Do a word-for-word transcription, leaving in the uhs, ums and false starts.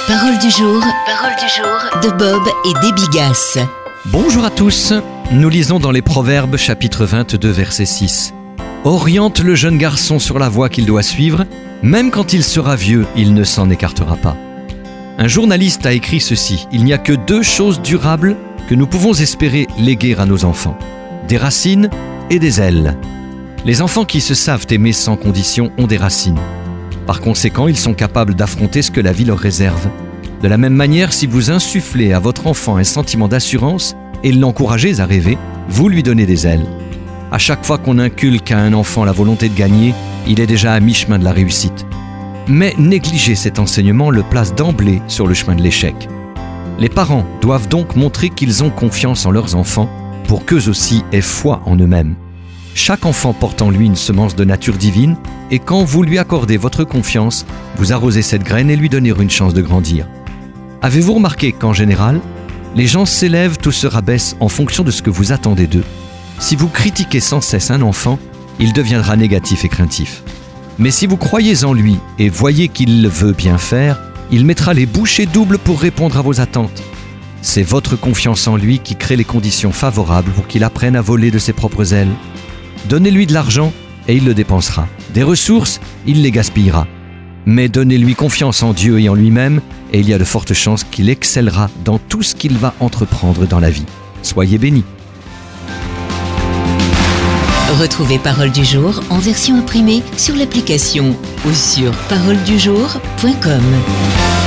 Parole du jour, parole du jour de Bob et Déby Gasse. Bonjour à tous, nous lisons dans les Proverbes chapitre vingt-deux verset six. Oriente le jeune garçon sur la voie qu'il doit suivre, même quand il sera vieux, il ne s'en écartera pas. Un journaliste a écrit ceci: il n'y a que deux choses durables que nous pouvons espérer léguer à nos enfants, des racines et des ailes. Les enfants qui se savent aimer sans condition ont des racines. Par conséquent, ils sont capables d'affronter ce que la vie leur réserve. De la même manière, si vous insufflez à votre enfant un sentiment d'assurance et l'encouragez à rêver, vous lui donnez des ailes. À chaque fois qu'on inculque à un enfant la volonté de gagner, il est déjà à mi-chemin de la réussite. Mais négliger cet enseignement le place d'emblée sur le chemin de l'échec. Les parents doivent donc montrer qu'ils ont confiance en leurs enfants pour qu'eux aussi aient foi en eux-mêmes. Chaque enfant porte en lui une semence de nature divine et quand vous lui accordez votre confiance, vous arrosez cette graine et lui donnez une chance de grandir. Avez-vous remarqué qu'en général, les gens s'élèvent ou se rabaissent en fonction de ce que vous attendez d'eux? Si vous critiquez sans cesse un enfant, il deviendra négatif et craintif. Mais si vous croyez en lui et voyez qu'il veut bien faire, il mettra les bouchées doubles pour répondre à vos attentes. C'est votre confiance en lui qui crée les conditions favorables pour qu'il apprenne à voler de ses propres ailes. Donnez-lui de l'argent et il le dépensera. Des ressources, il les gaspillera. Mais donnez-lui confiance en Dieu et en lui-même et il y a de fortes chances qu'il excellera dans tout ce qu'il va entreprendre dans la vie. Soyez bénis. Retrouvez Parole du jour en version imprimée sur l'application ou sur parole du jour point com.